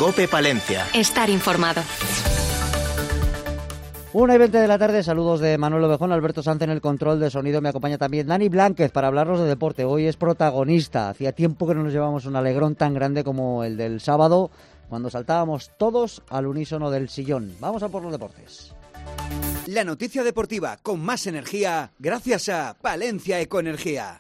COPE Palencia. Estar informado. 1:20 de la tarde, saludos de Manuel Ovejón, Alberto Sanz en el control de sonido, me acompaña también Dani Blánquez para hablarnos de deporte. Hoy es protagonista, hacía tiempo que no nos llevamos un alegrón tan grande como el del sábado, cuando saltábamos todos al unísono del sillón. Vamos a por los deportes. La noticia deportiva con más energía, gracias a Palencia Ecoenergía.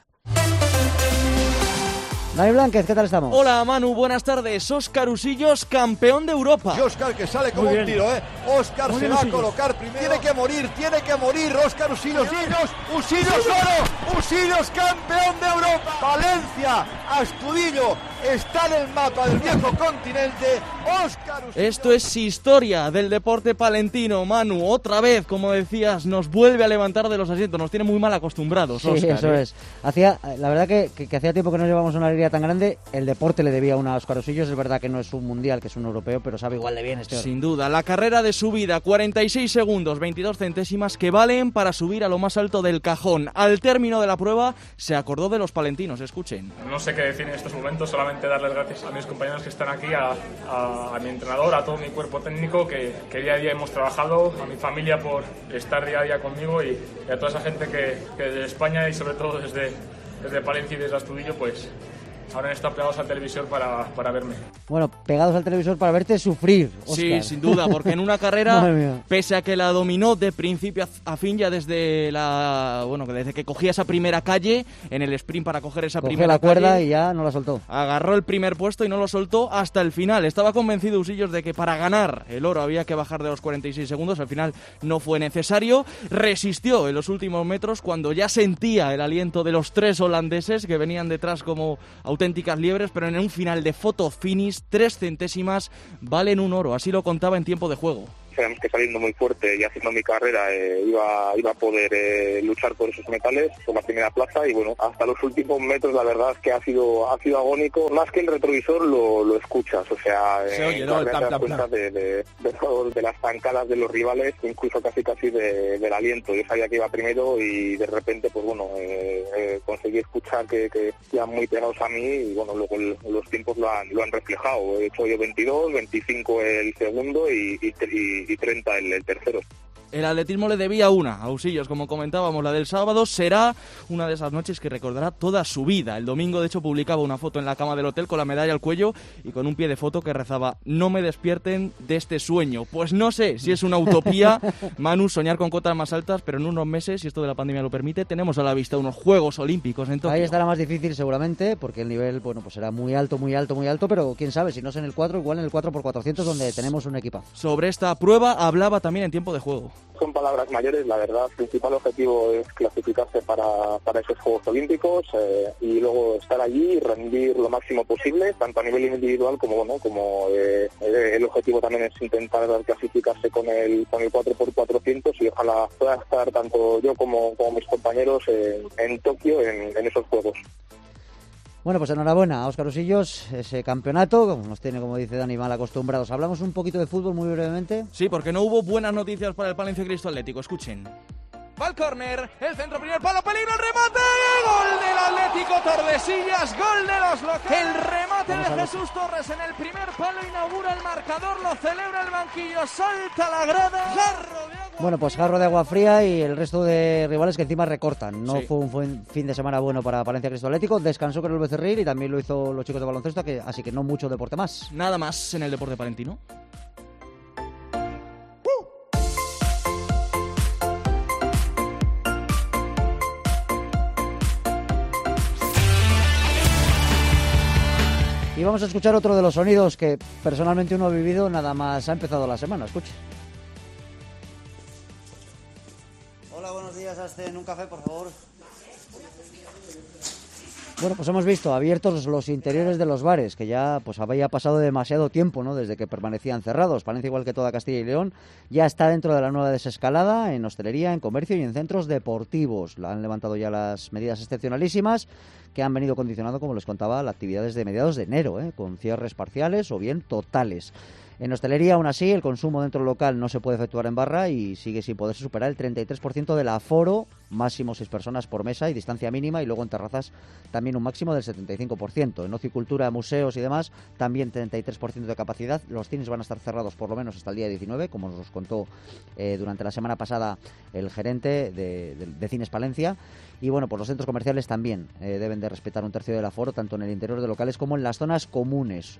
Dani Blánquez, ¿qué tal estamos? Hola Manu, buenas tardes. Óscar Usillos, campeón de Europa. Y Óscar que sale como un tiro, Óscar se va a colocar primero. Tiene que morir Óscar Usillos. Usillos oro, Usillos campeón de Europa. Valencia, Astudillo, está en el mapa del viejo continente. Óscar Usillos. Esto es historia del deporte palentino, Manu. Otra vez, como decías, nos vuelve a levantar de los asientos. Nos tiene muy mal acostumbrados, sí, Óscar. Eso es. La verdad que hacía tiempo que no llevamos una alegría tan grande. El deporte le debía una a Óscar Usillos. Es verdad que no es un mundial, que es un europeo, pero sabe igual de bien este oro. Sin duda, la carrera de subida, 46 segundos, 22 centésimas que valen para subir a lo más alto del cajón. Al término de la prueba se acordó de los palentinos, escuchen. No sé qué decir en estos momentos, solamente darles gracias a mis compañeros que están aquí, a mi entrenador, a todo mi cuerpo técnico que día a día hemos trabajado, a mi familia por estar día a día conmigo y a toda esa gente que desde España y sobre todo desde Palencia y desde Astudillo, pues ahora han estado pegados al televisor para verme. Bueno, pegados al televisor para verte sufrir, Óscar. Sí, sin duda, porque en una carrera, pese a que la dominó de principio a fin, ya desde que cogía esa primera calle, en el sprint para coger esa primera la cuerda calle, y ya no la soltó. Agarró el primer puesto y no lo soltó hasta el final. Estaba convencido Usillos de que para ganar el oro había que bajar de los 46 segundos, al final no fue necesario. Resistió en los últimos metros cuando ya sentía el aliento de los tres holandeses que venían detrás como auténticas liebres, pero en un final de photo finish 3 centésimas valen un oro, así lo contaba en tiempo de juego. Sabemos que saliendo muy fuerte y haciendo mi carrera iba a poder luchar por esos metales, por la primera plaza, y bueno, hasta los últimos metros la verdad es que ha sido agónico. Más que el retrovisor lo escuchas, o sea, se oye, ¿no? Te das cuenta de las zancadas de los rivales, incluso casi del aliento. Yo sabía que iba primero y de repente, pues bueno, conseguí escuchar que iban muy pegados a mí y bueno, luego los tiempos lo han reflejado. He hecho yo 22, 25 el segundo y 30 el tercero. El atletismo le debía una a Usillos, como comentábamos, la del sábado será una de esas noches que recordará toda su vida. El domingo, de hecho, publicaba una foto en la cama del hotel con la medalla al cuello y con un pie de foto que rezaba: no me despierten de este sueño. Pues no sé si es una utopía, Manu, soñar con cotas más altas, pero en unos meses, si esto de la pandemia lo permite, tenemos a la vista unos Juegos Olímpicos en Tokio. Ahí estará más difícil seguramente, porque el nivel, bueno, pues será muy alto, pero quién sabe, si no es en el 4, igual en el 4x400 donde tenemos un equipazo. Sobre esta prueba hablaba también en tiempo de juego. Son palabras mayores, la verdad. El principal objetivo es clasificarse para esos Juegos Olímpicos y luego estar allí y rendir lo máximo posible, tanto a nivel individual como el objetivo también es intentar clasificarse con el 4x400 y ojalá pueda estar tanto yo como mis compañeros en Tokio en esos Juegos. Bueno, pues enhorabuena a Óscar Usillos, ese campeonato, nos tiene, como dice Dani, mal acostumbrados. Hablamos un poquito de fútbol muy brevemente. Sí, porque no hubo buenas noticias para el Palencia Cristo Atlético, escuchen. Va el córner, el centro, primer palo, peligro, el remate, gol del Atlético Tordesillas, gol de los locales. El remate de Jesús Torres en el primer palo inaugura el marcador, lo celebra el banquillo, salta la grada, jarro de agua. Bueno, pues jarro de agua fría y el resto de rivales que encima recortan. No sí. Fue un fin de semana bueno para Palencia Cristo Atlético, descansó con el Becerril y también lo hizo los chicos de baloncesto, así que no mucho deporte más. Nada más en el deporte palentino. Y vamos a escuchar otro de los sonidos que personalmente uno ha vivido nada más ha empezado la semana. Escuche. Hola, buenos días. Hazte un café, por favor. Bueno, pues hemos visto abiertos los interiores de los bares, que ya pues había pasado demasiado tiempo, ¿no?, desde que permanecían cerrados. Palencia, igual que toda Castilla y León, ya está dentro de la nueva desescalada en hostelería, en comercio y en centros deportivos. Han levantado ya las medidas excepcionalísimas que han venido condicionando, como les contaba, las actividades de mediados de enero, con cierres parciales o bien totales. En hostelería, aún así, el consumo dentro del local no se puede efectuar en barra y sigue sin poderse superar el 33% del aforo, máximo 6 personas por mesa y distancia mínima, y luego en terrazas también un máximo del 75%. En ocio y cultura, museos y demás, también 33% de capacidad. Los cines van a estar cerrados por lo menos hasta el día 19, como nos contó durante la semana pasada el gerente de Cines Palencia. Y bueno, pues los centros comerciales también deben de respetar un tercio del aforo, tanto en el interior de locales como en las zonas comunes.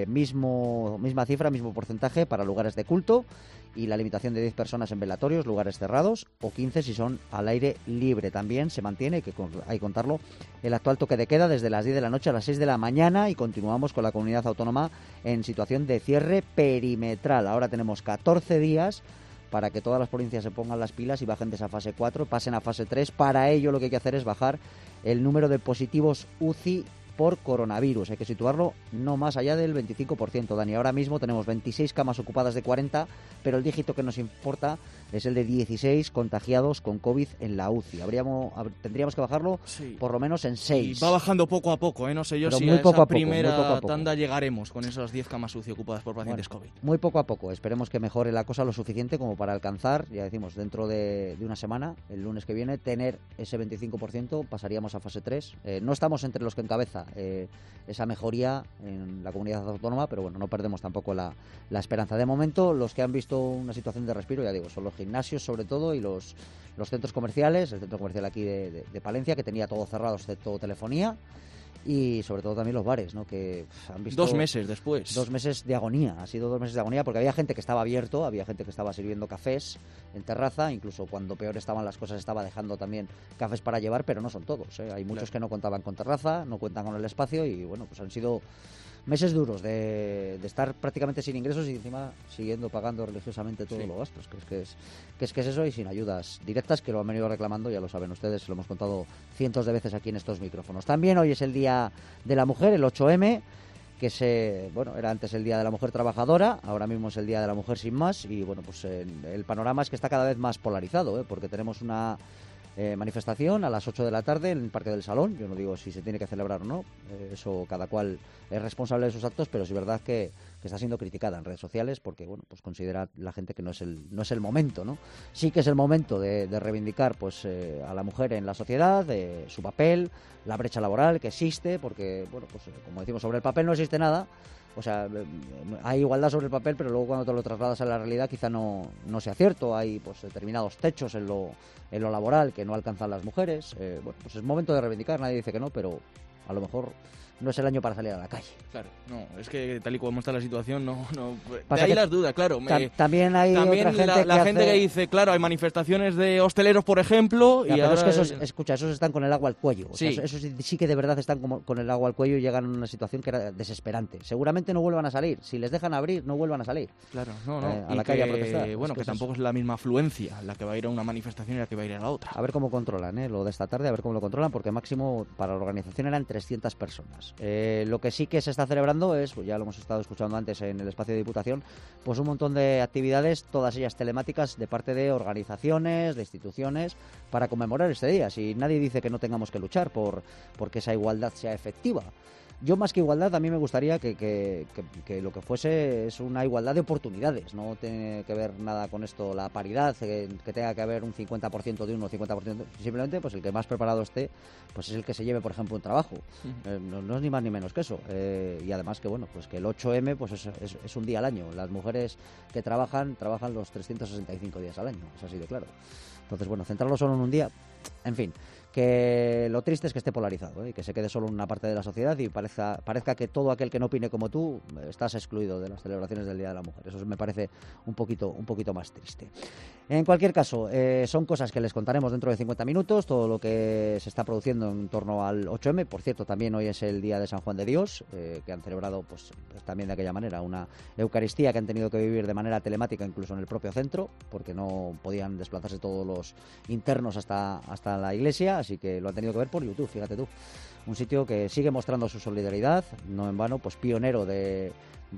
Misma cifra, mismo porcentaje para lugares de culto, y la limitación de 10 personas en velatorios, lugares cerrados, o 15 si son al aire libre. También se mantiene, hay que contarlo, el actual toque de queda desde las 10 de la noche a las 6 de la mañana, y continuamos con la comunidad autónoma en situación de cierre perimetral. Ahora tenemos 14 días para que todas las provincias se pongan las pilas y bajen de esa fase 4, pasen a fase 3. Para ello lo que hay que hacer es bajar el número de positivos UCI por coronavirus. Hay que situarlo no más allá del 25%, Dani. Ahora mismo tenemos 26 camas ocupadas de 40, pero el dígito que nos importa es el de 16 contagiados con COVID en la UCI. Tendríamos que bajarlo por lo menos en 6. Y va bajando poco a poco, no sé yo pero si a esa primera tanda llegaremos con esas 10 camas UCI ocupadas por pacientes COVID. Muy poco a poco. Esperemos que mejore la cosa lo suficiente como para alcanzar, ya decimos, dentro de una semana, el lunes que viene, tener ese 25%, pasaríamos a fase 3. No estamos entre los que encabeza esa mejoría en la comunidad autónoma, pero bueno, no perdemos tampoco la esperanza. De momento, los que han visto una situación de respiro, ya digo, son los gimnasios sobre todo y los centros comerciales, el centro comercial aquí de Palencia, que tenía todo cerrado excepto telefonía, y sobre todo también los bares, ¿no? Que han visto 2 meses después. 2 meses de agonía, ha sido 2 meses de agonía, porque había gente que estaba abierto, había gente que estaba sirviendo cafés en terraza, incluso cuando peor estaban las cosas estaba dejando también cafés para llevar, pero no son todos, ¿eh? Hay muchos que no contaban con terraza, no cuentan con el espacio, y bueno, pues han sido meses duros de estar prácticamente sin ingresos y encima siguiendo pagando religiosamente todos los gastos, que es eso, y sin ayudas directas, que lo han venido reclamando, ya lo saben ustedes, lo hemos contado cientos de veces aquí en estos micrófonos. También hoy es el Día de la Mujer, el 8M, que era antes el Día de la Mujer Trabajadora, ahora mismo es el Día de la Mujer sin más, y bueno, pues el panorama es que está cada vez más polarizado, porque tenemos una manifestación a las 8 de la tarde en el Parque del Salón. Yo no digo si se tiene que celebrar o no, eso cada cual es responsable de sus actos, pero es verdad que está siendo criticada en redes sociales porque bueno, pues considera la gente que no es el momento, ¿no? Sí que es el momento de reivindicar pues a la mujer en la sociedad, su papel, la brecha laboral que existe, porque bueno, pues como decimos, sobre el papel no existe nada. O sea, hay igualdad sobre el papel, pero luego cuando te lo trasladas a la realidad quizá no sea cierto. Hay pues determinados techos en lo laboral que no alcanzan las mujeres. Bueno, pues es momento de reivindicar, nadie dice que no, pero a lo mejor no es el año para salir a la calle. Claro, no, es que tal y como está la situación, no de ahí las dudas, claro. También hay otra gente la gente que dice, claro, hay manifestaciones de hosteleros, por ejemplo, pero es que esos están con el agua al cuello. O sea, esos sí que de verdad están con el agua al cuello y llegan a una situación que era desesperante. Seguramente no vuelvan a salir. Si les dejan abrir, no vuelvan a salir. Claro, no. A la calle a protestar. Bueno, que tampoco es la misma afluencia la que va a ir a una manifestación y la que va a ir a la otra. A ver cómo controlan, lo de esta tarde, a ver cómo lo controlan, porque máximo para la organización eran 300 personas. Lo que sí que se está celebrando es, pues ya lo hemos estado escuchando antes en el espacio de Diputación, pues un montón de actividades, todas ellas telemáticas, de parte de organizaciones, de instituciones, para conmemorar este día. Si nadie dice que no tengamos que luchar porque esa igualdad sea efectiva. Yo, más que igualdad, a mí me gustaría que lo que fuese es una igualdad de oportunidades. No tiene que ver nada con esto, la paridad, que tenga que haber un 50% de uno, 50%. Simplemente, pues el que más preparado esté, pues es el que se lleve, por ejemplo, un trabajo. No es ni más ni menos que eso. Y además que, bueno, pues que el 8M pues es un día al año. Las mujeres que trabajan los 365 días al año. Es así de claro. Entonces, bueno, centrarlo solo en un día, en fin. Que lo triste es que esté polarizado y que se quede solo en una parte de la sociedad y parezca que todo aquel que no opine como tú estás excluido de las celebraciones del Día de la Mujer. Eso me parece un poquito más triste. En cualquier caso, son cosas que les contaremos dentro de 50 minutos, todo lo que se está produciendo en torno al 8M. Por cierto, también hoy es el Día de San Juan de Dios, que han celebrado pues también de aquella manera una Eucaristía que han tenido que vivir de manera telemática incluso en el propio centro, porque no podían desplazarse todos los internos hasta la iglesia. Así que lo han tenido que ver por YouTube, fíjate tú. Un sitio que sigue mostrando su solidaridad, no en vano, pues pionero de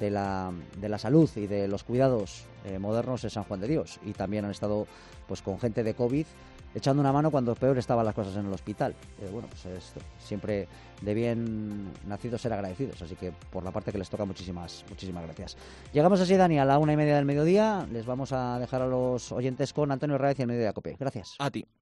la salud y de los cuidados modernos es San Juan de Dios. Y también han estado pues con gente de COVID echando una mano cuando peor estaban las cosas en el hospital. Bueno, pues siempre de bien nacidos ser agradecidos, así que por la parte que les toca, muchísimas gracias. Llegamos así, Dani, a la 1:30 del mediodía. Les vamos a dejar a los oyentes con Antonio Raez y el Mediodía Cope. Gracias. A ti.